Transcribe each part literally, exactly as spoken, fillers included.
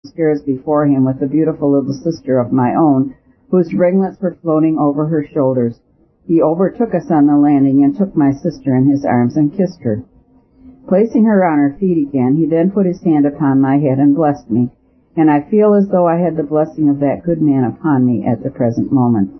stairs before him with a beautiful little sister of my own, whose ringlets were floating over her shoulders. He overtook us on the landing and took my sister in his arms and kissed her. Placing her on her feet again, he then put his hand upon my head and blessed me, and I feel as though I had the blessing of that good man upon me at the present moment.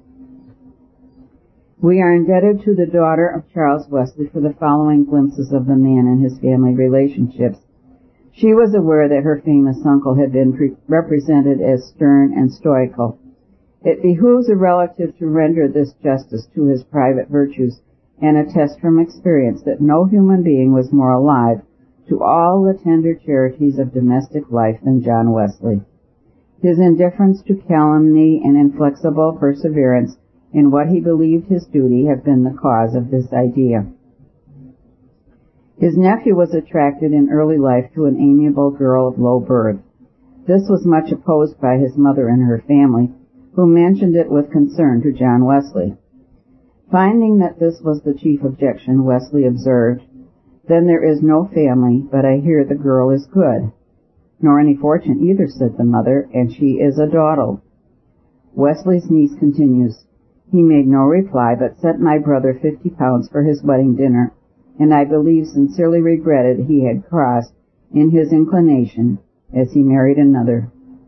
We are indebted to the daughter of Charles Wesley for the following glimpses of the man and his family relationships. She was aware that her famous uncle had been pre- represented as stern and stoical. It behooves a relative to render this justice to his private virtues and attest from experience that no human being was more alive to all the tender charities of domestic life than John Wesley. His indifference to calumny and inflexible perseverance in what he believed his duty have been the cause of this idea. His nephew was attracted in early life to an amiable girl of low birth. This was much opposed by his mother and her family, who mentioned it with concern to John Wesley. Finding that this was the chief objection, Wesley observed, "Then there is no family, but I hear the girl is good." "Nor any fortune either," said the mother, "and she is a dawdle." Wesley's niece continues, "He made no reply, but sent my brother fifty pounds for his wedding dinner, and I believe sincerely regretted he had crossed in his inclination, as he married another.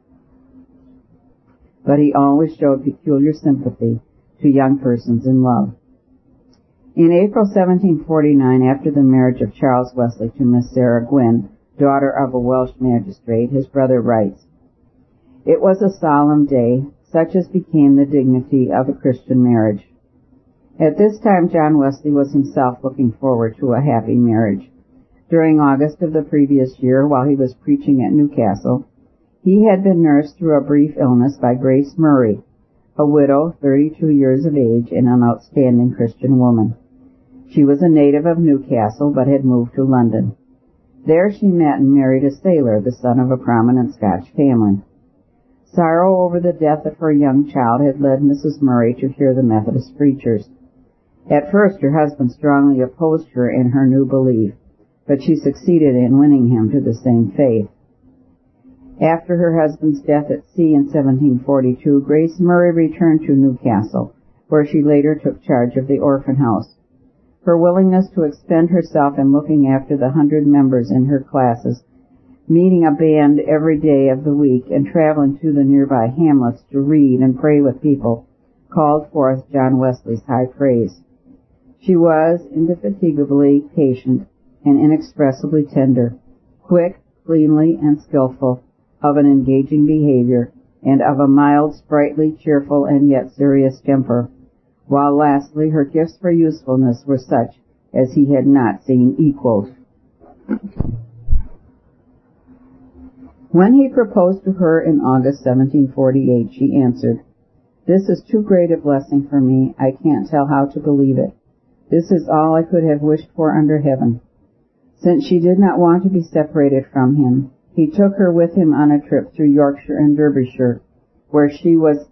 But he always showed peculiar sympathy to young persons in love." In April seventeen forty-nine, after the marriage of Charles Wesley to Miss Sarah Gwynn, daughter of a Welsh magistrate, his brother writes, "It was a solemn day, such as became the dignity of a Christian marriage." At this time, John Wesley was himself looking forward to a happy marriage. During August of the previous year, while he was preaching at Newcastle, he had been nursed through a brief illness by Grace Murray, a widow, thirty-two years of age, and an outstanding Christian woman. She was a native of Newcastle, but had moved to London. There she met and married a sailor, the son of a prominent Scotch family. Sorrow over the death of her young child had led Missus Murray to hear the Methodist preachers. At first her husband strongly opposed her in her new belief, but she succeeded in winning him to the same faith. After her husband's death at sea in seventeen forty-two, Grace Murray returned to Newcastle, where she later took charge of the orphan house. Her willingness to expend herself in looking after the hundred members in her classes, meeting a band every day of the week, and traveling to the nearby hamlets to read and pray with people, called forth John Wesley's high praise. She was indefatigably patient and inexpressibly tender, quick, cleanly, and skillful, of an engaging behavior, and of a mild, sprightly, cheerful, and yet serious temper, while lastly her gifts for usefulness were such as he had not seen equaled. When he proposed to her in August seventeen forty-eight, she answered, "This is too great a blessing for me, I can't tell how to believe it. This is all I could have wished for under heaven." Since she did not want to be separated from him, he took her with him on a trip through Yorkshire and Derbyshire, where she was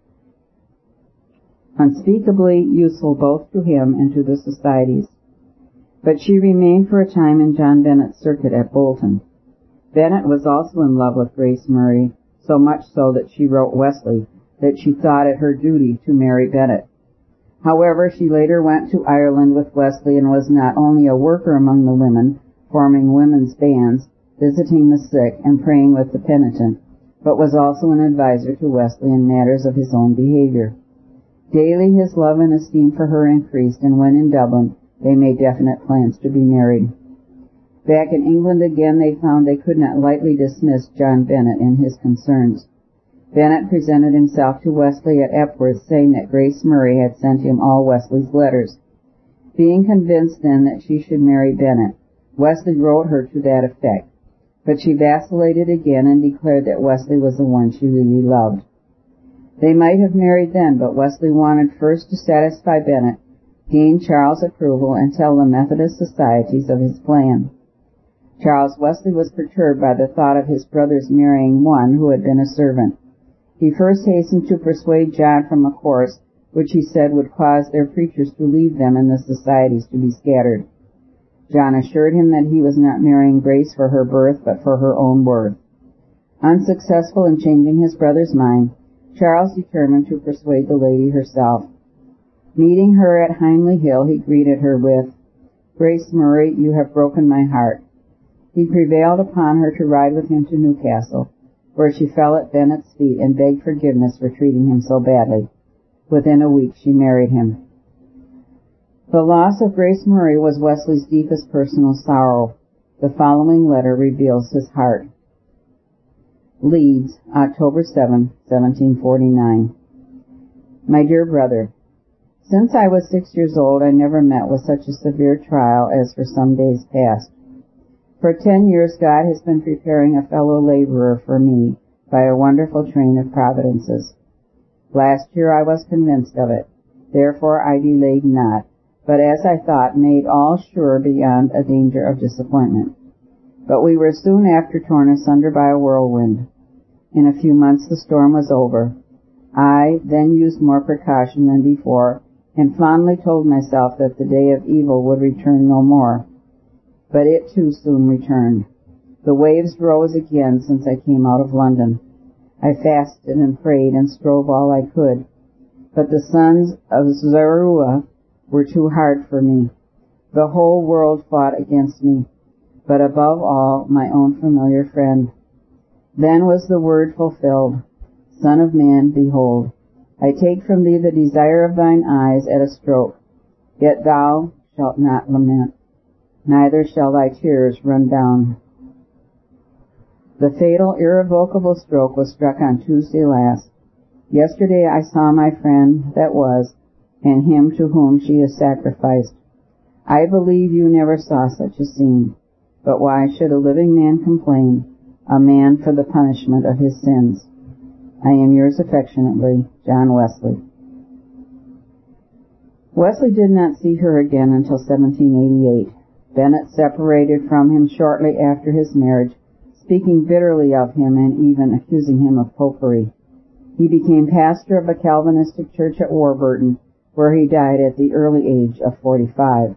unspeakably useful both to him and to the societies. But she remained for a time in John Bennet's circuit at Bolton. Bennet was also in love with Grace Murray, so much so that she wrote Wesley that she thought it her duty to marry Bennet. However, she later went to Ireland with Wesley and was not only a worker among the women, forming women's bands, visiting the sick, and praying with the penitent, but was also an advisor to Wesley in matters of his own behavior. Daily his love and esteem for her increased, and when in Dublin, they made definite plans to be married. Back in England again, they found they could not lightly dismiss John Bennet and his concerns. Bennet presented himself to Wesley at Epworth, saying that Grace Murray had sent him all Wesley's letters. Being convinced then that she should marry Bennet, Wesley wrote her to that effect, but she vacillated again and declared that Wesley was the one she really loved. They might have married then, but Wesley wanted first to satisfy Bennet, gain Charles' approval, and tell the Methodist societies of his plan. Charles Wesley was perturbed by the thought of his brother's marrying one who had been a servant. He first hastened to persuade John from a course which he said would cause their preachers to leave them and the societies to be scattered. John assured him that he was not marrying Grace for her birth, but for her own worth. Unsuccessful in changing his brother's mind, Charles determined to persuade the lady herself. Meeting her at Hindley Hill, he greeted her with, "Grace Murray, you have broken my heart." He prevailed upon her to ride with him to Newcastle, where she fell at Bennet's feet and begged forgiveness for treating him so badly. Within a week she married him. The loss of Grace Murray was Wesley's deepest personal sorrow. The following letter reveals his heart. Leeds, October seventh, seventeen forty-nine. My dear brother, since I was six years old, I never met with such a severe trial as for some days past. For ten years, God has been preparing a fellow laborer for me by a wonderful train of providences. Last year I was convinced of it. Therefore I delayed not, but as I thought, made all sure beyond a danger of disappointment. But we were soon after torn asunder by a whirlwind. In a few months the storm was over. I then used more precaution than before, and fondly told myself that the day of evil would return no more. But it too soon returned. The waves rose again since I came out of London. I fasted and prayed and strove all I could. But the sons of Zeruiah were too hard for me. The whole world fought against me, but above all my own familiar friend. Then was the word fulfilled, Son of man, behold, I take from thee the desire of thine eyes at a stroke, yet thou shalt not lament, neither shall thy tears run down. The fatal, irrevocable stroke was struck on Tuesday last. Yesterday I saw my friend that was, and him to whom she is sacrificed. I believe you never saw such a scene. But why should a living man complain, a man for the punishment of his sins? I am yours affectionately, John Wesley. Wesley did not see her again until seventeen eighty-eight. Bennet separated from him shortly after his marriage, speaking bitterly of him and even accusing him of popery. He became pastor of a Calvinistic church at Warburton, where he died at the early age of forty-five.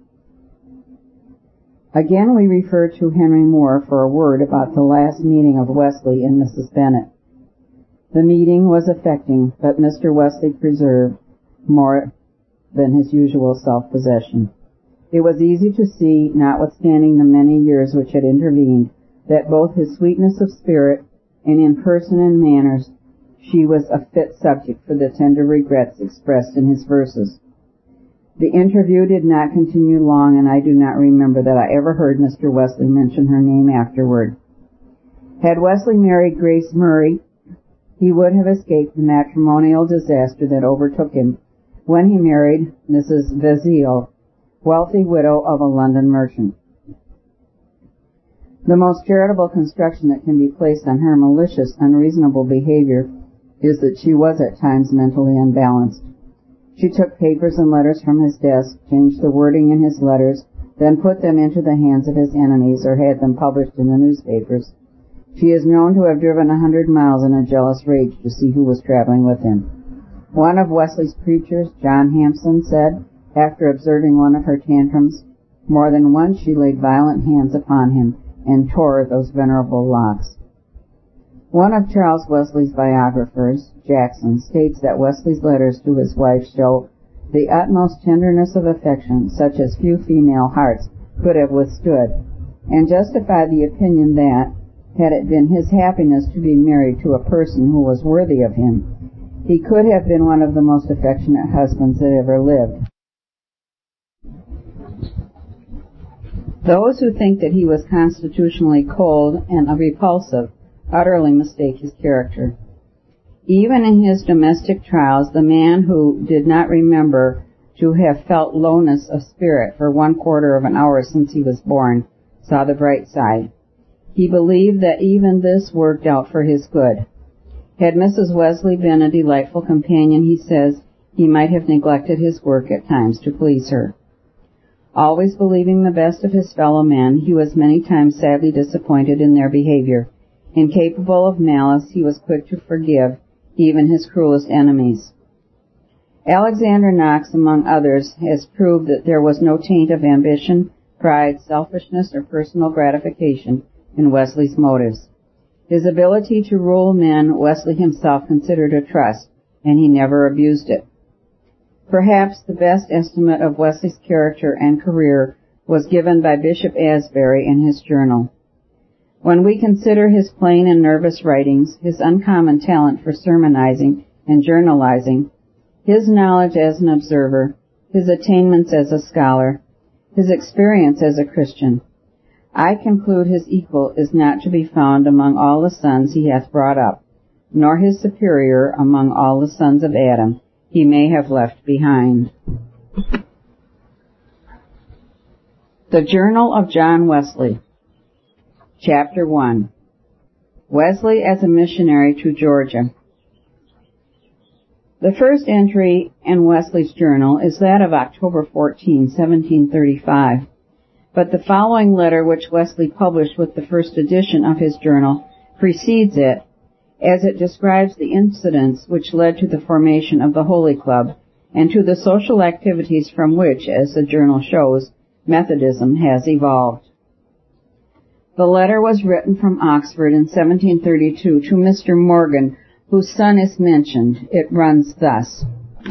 Again we refer to Henry Moore for a word about the last meeting of Wesley and Missus Bennet. The meeting was affecting, but Mister Wesley preserved more than his usual self-possession. It was easy to see, notwithstanding the many years which had intervened, that both his sweetness of spirit and in person and manners she was a fit subject for the tender regrets expressed in his verses. The interview did not continue long, and I do not remember that I ever heard Mister Wesley mention her name afterward. Had Wesley married Grace Murray, he would have escaped the matrimonial disaster that overtook him when he married Missus Vezio, wealthy widow of a London merchant. The most charitable construction that can be placed on her malicious, unreasonable behavior is that she was at times mentally unbalanced. She took papers and letters from his desk, changed the wording in his letters, then put them into the hands of his enemies or had them published in the newspapers. She is known to have driven a hundred miles in a jealous rage to see who was traveling with him. One of Wesley's preachers, John Hampson, said, after observing one of her tantrums, more than once she laid violent hands upon him and tore those venerable locks. One of Charles Wesley's biographers, Jackson, states that Wesley's letters to his wife show the utmost tenderness of affection such as few female hearts could have withstood, and justify the opinion that, had it been his happiness to be married to a person who was worthy of him, he could have been one of the most affectionate husbands that ever lived. Those who think that he was constitutionally cold and repulsive utterly mistake his character. Even in his domestic trials, the man who did not remember to have felt lowness of spirit for one quarter of an hour since he was born saw the bright side. He believed that even this worked out for his good. Had Missus Wesley been a delightful companion, he says, he might have neglected his work at times to please her. Always believing the best of his fellow men, he was many times sadly disappointed in their behavior. Incapable of malice, he was quick to forgive even his cruelest enemies. Alexander Knox, among others, has proved that there was no taint of ambition, pride, selfishness, or personal gratification in Wesley's motives. His ability to rule men Wesley himself considered a trust, and he never abused it. Perhaps the best estimate of Wesley's character and career was given by Bishop Asbury in his journal. When we consider his plain and nervous writings, his uncommon talent for sermonizing and journalizing, his knowledge as an observer, his attainments as a scholar, his experience as a Christian, I conclude his equal is not to be found among all the sons he hath brought up, nor his superior among all the sons of Adam he may have left behind. The Journal of John Wesley, Chapter one. Wesley as a Missionary to Georgia. The first entry in Wesley's journal is that of October fourteenth, seventeen thirty-five, but the following letter, which Wesley published with the first edition of his journal, precedes it, as it describes the incidents which led to the formation of the Holy Club and to the social activities from which, as the journal shows, Methodism has evolved. The letter was written from Oxford in seventeen thirty-two to Mister Morgan, whose son is mentioned. It runs thus.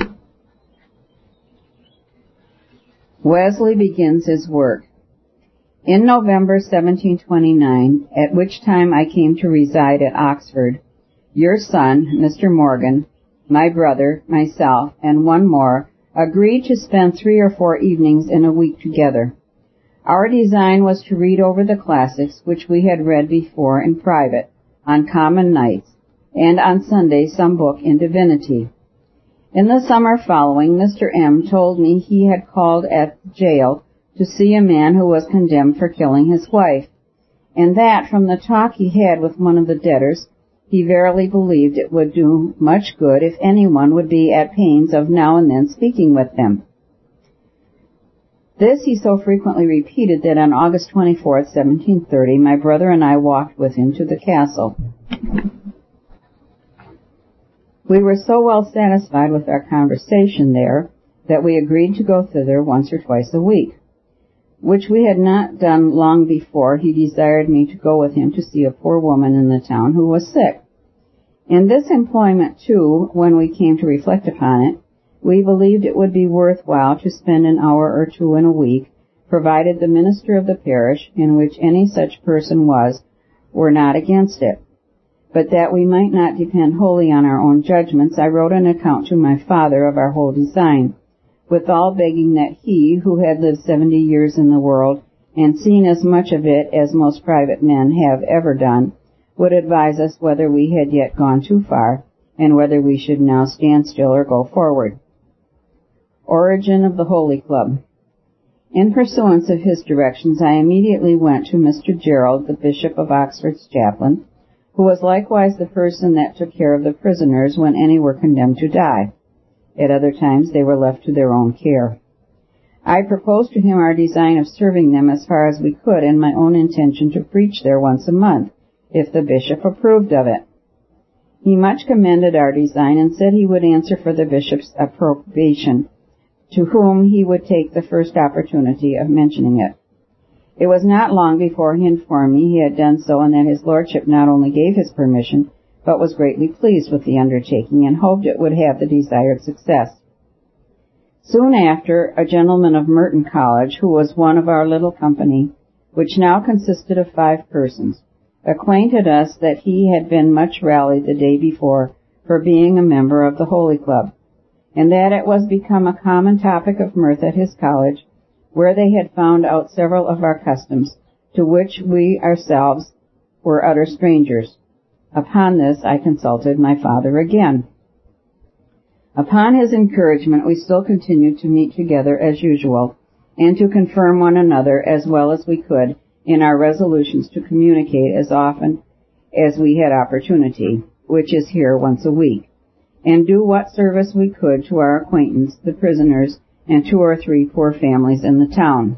Wesley begins his work. In November seventeen twenty-nine, at which time I came to reside at Oxford, your son, Mister Morgan, my brother, myself, and one more, agreed to spend three or four evenings in a week together. Our design was to read over the classics which we had read before in private, on common nights, and on Sunday some book in divinity. In the summer following, Mister M. told me he had called at the jail to see a man who was condemned for killing his wife, and that from the talk he had with one of the debtors, he verily believed it would do much good if anyone would be at pains of now and then speaking with them. This he so frequently repeated that on August twenty-fourth, seventeen thirty, my brother and I walked with him to the castle. We were so well satisfied with our conversation there that we agreed to go thither once or twice a week, which we had not done long before. He desired me to go with him to see a poor woman in the town who was sick. In this employment, too, when we came to reflect upon it, we believed it would be worthwhile to spend an hour or two in a week, provided the minister of the parish, in which any such person was, were not against it. But that we might not depend wholly on our own judgments, I wrote an account to my father of our whole design, withal begging that he, who had lived seventy years in the world, and seen as much of it as most private men have ever done, would advise us whether we had yet gone too far, and whether we should now stand still or go forward. Origin of the Holy Club. In pursuance of his directions, I immediately went to Mister Gerald, the Bishop of Oxford's chaplain, who was likewise the person that took care of the prisoners when any were condemned to die. At other times they were left to their own care. I proposed to him our design of serving them as far as we could, and my own intention to preach there once a month, if the bishop approved of it. He much commended our design and said he would answer for the bishop's approbation, to whom he would take the first opportunity of mentioning it. It was not long before he informed me he had done so, and that his lordship not only gave his permission, but was greatly pleased with the undertaking and hoped it would have the desired success. Soon after, a gentleman of Merton College, who was one of our little company, which now consisted of five persons, acquainted us that he had been much rallied the day before for being a member of the Holy Club, and that it was become a common topic of mirth at his college, where they had found out several of our customs, to which we ourselves were utter strangers. Upon this I consulted my father again. Upon his encouragement we still continued to meet together as usual, and to confirm one another as well as we could in our resolutions to communicate as often as we had opportunity, which is here once a week, and do what service we could to our acquaintance, the prisoners, and two or three poor families in the town.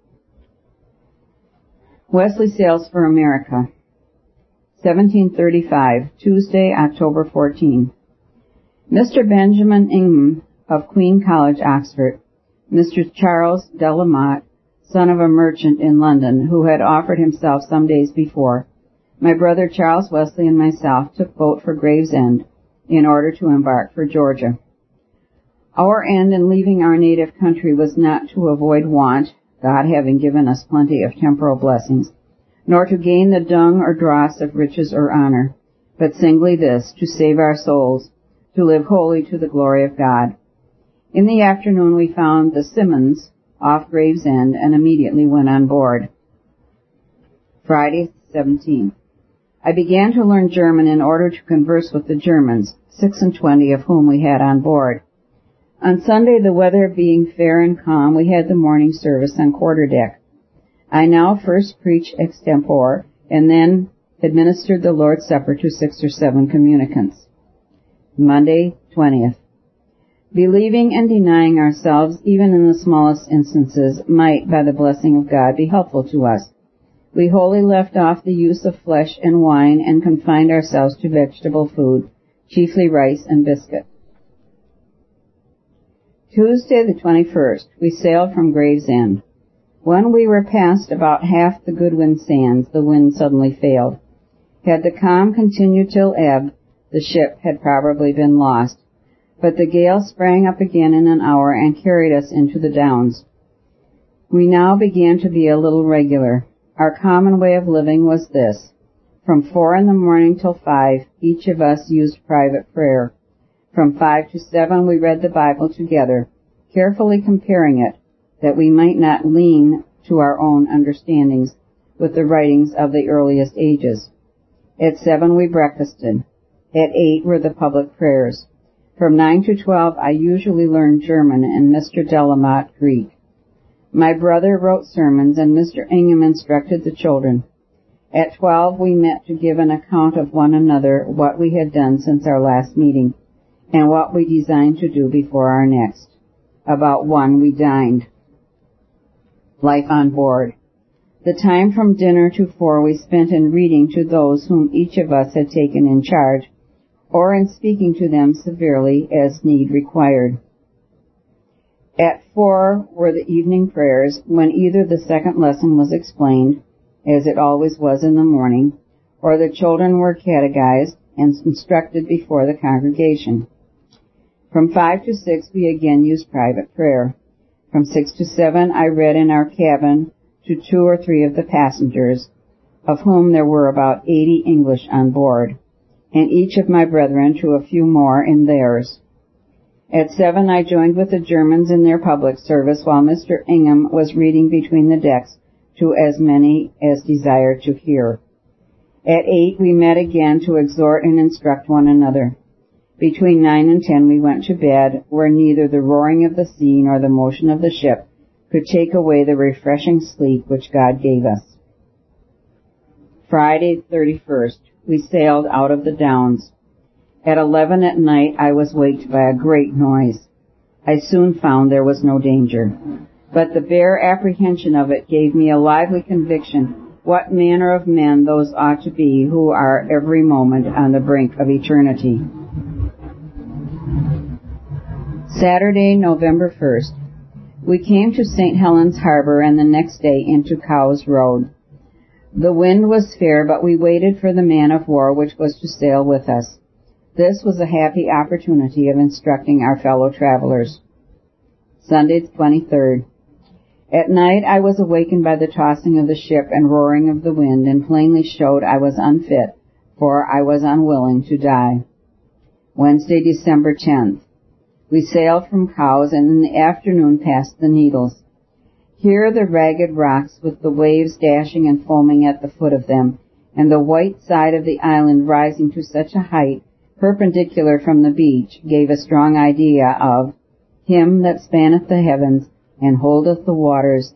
Wesley sails for America. seventeen thirty-five, Tuesday, October fourteenth. Mister Benjamin Ingham of Queen College, Oxford, Mister Charles de la Motte, son of a merchant in London, who had offered himself some days before, My brother Charles Wesley and myself took boat for Gravesend in order to embark for Georgia. Our end in leaving our native country was not to avoid want, God having given us plenty of temporal blessings, nor to gain the dung or dross of riches or honor, but singly this, to save our souls, to live wholly to the glory of God. In the afternoon we found the Simmons off Gravesend and immediately went on board. Friday, seventeenth. I began to learn German in order to converse with the Germans, six and twenty of whom we had on board. On Sunday, the weather being fair and calm, we had the morning service on quarterdeck. I now first preached extempore and then administered the Lord's Supper to six or seven communicants. Monday, twentieth. Believing and denying ourselves, even in the smallest instances, might, by the blessing of God, be helpful to us. We wholly left off the use of flesh and wine and confined ourselves to vegetable food, chiefly rice and biscuit. Tuesday, the twenty-first, we sailed from Gravesend. When we were past about half the Goodwin Sands, the wind suddenly failed. Had the calm continued till ebb, the ship had probably been lost. But the gale sprang up again in an hour and carried us into the Downs. We now began to be a little regular. Our common way of living was this. From four in the morning till five, each of us used private prayer. From five to seven, we read the Bible together, carefully comparing it, that we might not lean to our own understandings with the writings of the earliest ages. At seven, we breakfasted. At eight were the public prayers. From nine to twelve, I usually learned German and Mister Delamotte Greek. My brother wrote sermons and Mister Ingham instructed the children. At twelve, we met to give an account of one another, what we had done since our last meeting, and what we designed to do before our next. About one, we dined. Life on board. The time from dinner to four we spent in reading to those whom each of us had taken in charge, or in speaking to them severely as need required. At four were the evening prayers, when either the second lesson was explained, as it always was in the morning, or the children were catechized and instructed before the congregation. From five to six we again used private prayer. From six to seven I read in our cabin to two or three of the passengers, of whom there were about eighty English on board, and each of my brethren to a few more in theirs. At seven I joined with the Germans in their public service, while Mister Ingham was reading between the decks to as many as desired to hear. At eight we met again to exhort and instruct one another. Between nine and ten we went to bed, where neither the roaring of the sea nor the motion of the ship could take away the refreshing sleep which God gave us. Friday, thirty-first, we sailed out of the Downs. At eleven at night I was waked by a great noise. I soon found there was no danger, but the bare apprehension of it gave me a lively conviction what manner of men those ought to be who are every moment on the brink of eternity. Saturday, November first. We came to Saint Helens Harbor and the next day into Cowes Road. The wind was fair, but we waited for the man of war which was to sail with us. This was a happy opportunity of instructing our fellow travelers. Sunday, the twenty-third. At night I was awakened by the tossing of the ship and roaring of the wind, and plainly showed I was unfit, for I was unwilling to die. Wednesday, December tenth. We sailed from Cowes and in the afternoon passed the Needles. Here the ragged rocks with the waves dashing and foaming at the foot of them, and the white side of the island rising to such a height, perpendicular from the beach, gave a strong idea of Him that spanneth the heavens and holdeth the waters